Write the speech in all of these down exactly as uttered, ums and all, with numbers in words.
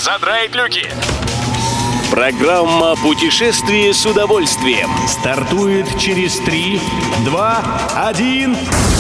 задраить люки. Программа «Путешествие с удовольствием» стартует через три, два, один.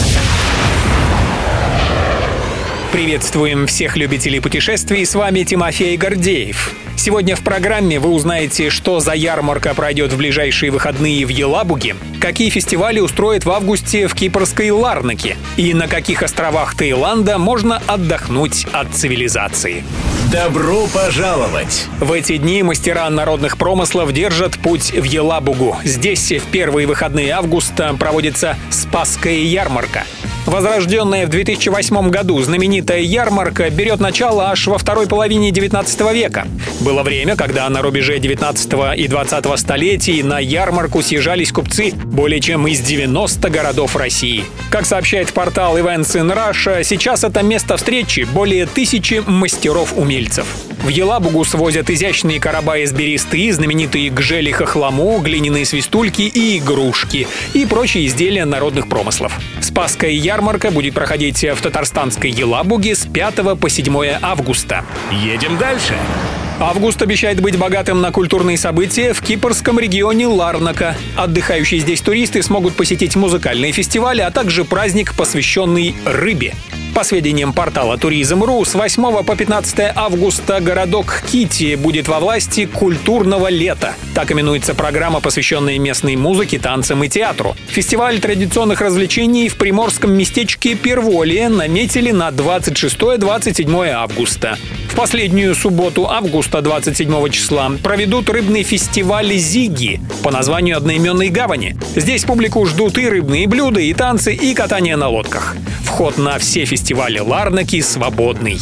Приветствуем всех любителей путешествий, с вами Тимофей Гордеев. Сегодня в программе вы узнаете, что за ярмарка пройдет в ближайшие выходные в Елабуге, какие фестивали устроят в августе в кипрской Ларнаке и на каких островах Таиланда можно отдохнуть от цивилизации. Добро пожаловать! В эти дни мастера народных промыслов держат путь в Елабугу. Здесь в первые выходные августа проводится Спасская ярмарка. Возрожденная в две тысячи восьмом году знаменитая ярмарка берет начало аж во второй половине девятнадцатого века. Было время, когда на рубеже девятнадцатого и двадцатого столетий на ярмарку съезжались купцы более чем из девяноста городов России. Как сообщает портал Events in Russia, сейчас это место встречи более тысячи мастеров-умельцев. В Елабугу свозят изящные короба из бересты, знаменитые гжели хохлому, глиняные свистульки и игрушки и прочие изделия народных промыслов. Спасская ярмарка будет проходить в татарстанской Елабуге с пятого по седьмое августа. Едем дальше. Август обещает быть богатым на культурные события в кипрском регионе Ларнака. Отдыхающие здесь туристы смогут посетить музыкальные фестивали, а также праздник, посвященный рыбе. По сведениям портала туризм точка ру, с восьмого по пятнадцатое августа городок Кити будет во власти культурного лета. Так именуется программа, посвященная местной музыке, танцам и театру. Фестиваль традиционных развлечений в приморском местечке Перволье наметили на двадцать шестое — двадцать седьмое августа. В последнюю субботу августа, двадцать седьмого числа, проведут рыбный фестиваль «Зиги» по названию одноименной гавани. Здесь публику ждут и рыбные блюда, и танцы, и катание на лодках. Вход на все фестивали Ларнаки свободный.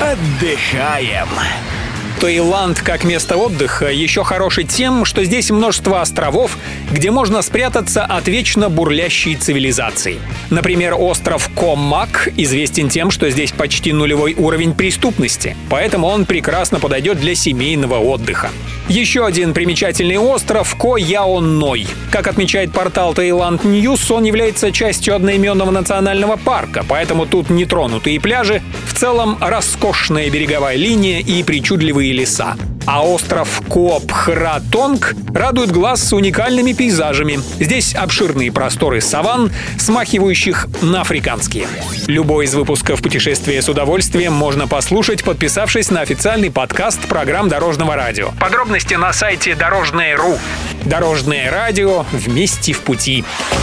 Отдыхаем! Таиланд как место отдыха еще хороший тем, что здесь множество островов, где можно спрятаться от вечно бурлящей цивилизации. Например, остров Ко Мак известен тем, что здесь почти нулевой уровень преступности, поэтому он прекрасно подойдет для семейного отдыха. Еще один примечательный остров — Ко Яон Ной. Как отмечает портал Таиланд Ньюс, он является частью одноименного национального парка, поэтому тут нетронутые пляжи, в целом роскошная береговая линия и причудливые леса. А остров Ко Пхра Тонг радует глаз уникальными пейзажами. Здесь обширные просторы саванн, смахивающих на африканские. Любой из выпусков «Путешествия с удовольствием» можно послушать, подписавшись на официальный подкаст программ Дорожного радио. Подробности на сайте дорожное точка ру. Дорожное радио. Вместе в пути.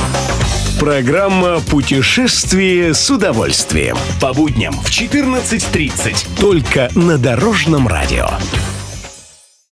Программа «Путешествие с удовольствием». По будням в четырнадцать тридцать. Только на Дорожном радио.